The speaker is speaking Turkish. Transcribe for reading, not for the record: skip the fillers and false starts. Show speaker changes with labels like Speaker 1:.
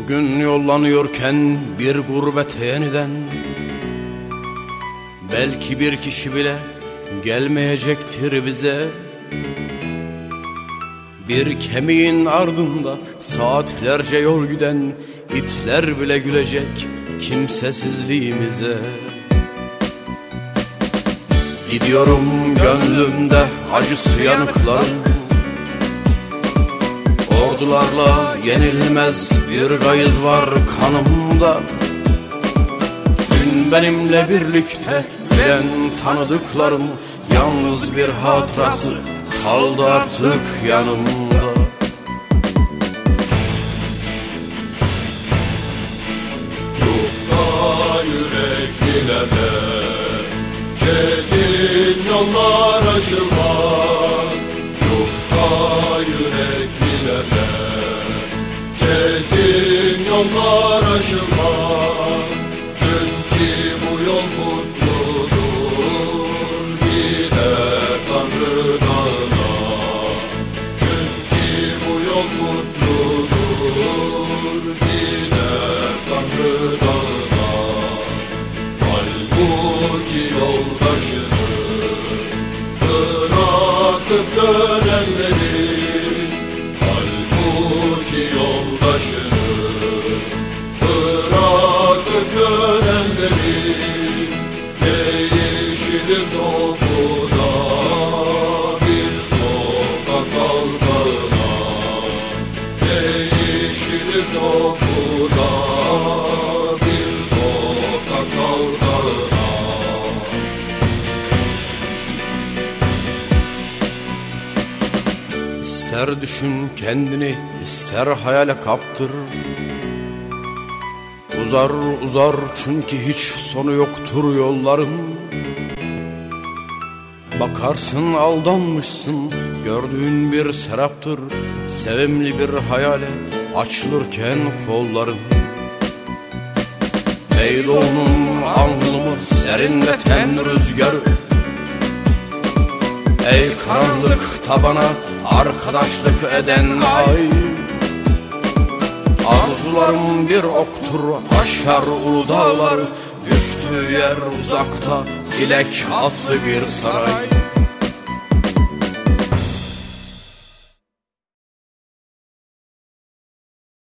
Speaker 1: Bugün yollanıyorken bir gurbete yeniden, belki bir kişi bile gelmeyecektir bize. Bir kemiğin ardında saatlerce yol giden itler bile gülecek kimsesizliğimize. Gidiyorum gönlümde acısı yanıkların, ordularla yenilmez bir gayız var kanımda. Dün benimle birlikte giden tanıdıklarım, yalnız bir hatırası kaldı artık yanımda.
Speaker 2: Yufka yüreklilere çetin yollar aşılmaz. Yufka yüreklilere çetin yollar aşılmaz. Çünkü bu yol mutludur, gider Tanrı dağına. Çünkü bu yol mutludur, gider Tanrı dağına. Halbuki yoldaşını bırakıp dönenleri, halbuki yoldaşını bırakıp dönenleri, değişilir topuda bir sokak kavgağına, değişilir topuda bir sokak kavgağına.
Speaker 1: İster düşün kendini, ister hayale kaptır. Uzar uzar çünkü hiç sonu yoktur yolların. Bakarsın aldanmışsın, gördüğün bir seraptır. Sevimli bir hayale açılırken kolların. Beydoğu'nun alnımı serinleten rüzgarı, ey karanlık tabana arkadaşlık eden ay. Arzularım bir oktur, aşar ulu dağları, düştüğü yer uzakta dilek atlı bir saray.